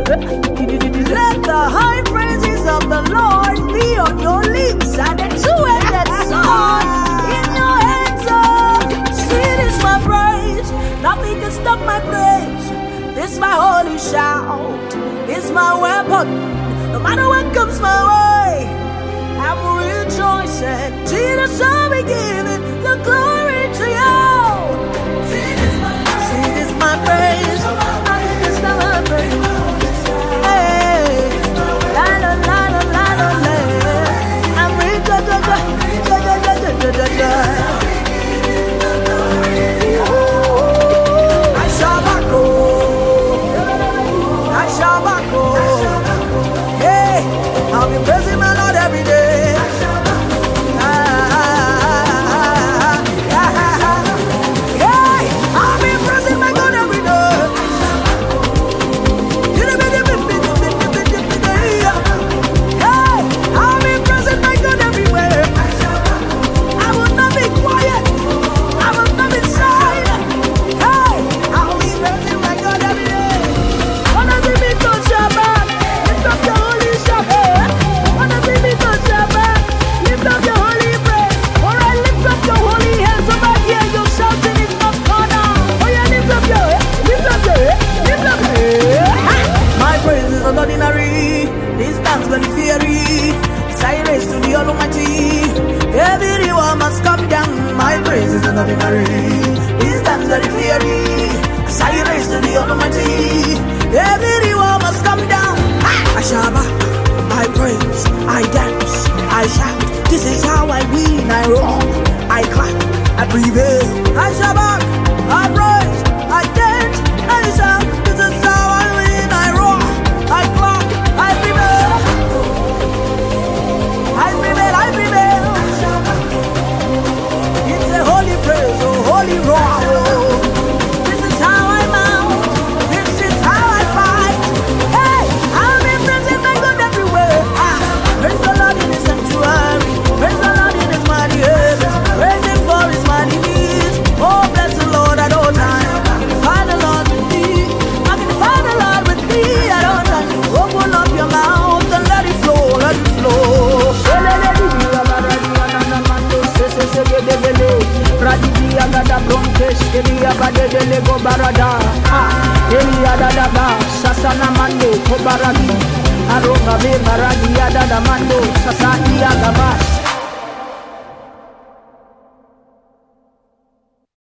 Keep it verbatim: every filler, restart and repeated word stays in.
Let the high praises of the Lord be on your lips and the two-edged sword in your hands. Oh, sweet is my praise. Nothing can stop my praise. This my holy shout. It's my weapon. No matter what comes my way, I'm rejoicing. Jesus, I'll be giving the glory to you. Sweet is my praise. Sweet is my praise. Nothing can stop my praise. I'll be praising my Lord every day. I'll be praising my God every day. I'll be praising my God everywhere. I will not be quiet. I will not be silent. Hey, I'll be praising my God every day. Wanna see me touch your back? Lift up your holy Shabbat. Wanna see me touch your back? Lift up your holy praise. Alright, lift up your holy hands over here. You're shouting in the corner. Oh yeah, lift up your head. Lift up your head. Lift up your head. My praise is not ordinary. This dance very fiery. Cyrus to the Almighty. Everyone must come down. My praise is not ordinary. This dance very fiery. Cyrus to the Almighty. Everyone must come down. I shabba, I praise, I dance, I shout. This is how I win. I roar, I clap, I prevail. I shabba, I praise, I dance, I shout. This is how I win. I roar, I clap, I prevail. I prevail, I prevail. It's a holy praise, a holy roar. This is how I mount. This is how I fight. Hey, I'll be praising my God everywhere. Ah, praise the Lord in His sanctuary. Praise the Lord in His mighty heavens. Praise Him for His mighty deeds. Oh, bless the Lord at all times. Magnify the Lord with me. Magnify the Lord with me at all times. Open up your mouth and let it flow, let it flow. Radivia da brontes, Elia badele go barada. Ah, Elia da ba, Sasana mando, Kobaradi. Aroga be baradia da mando, Sasania da ba.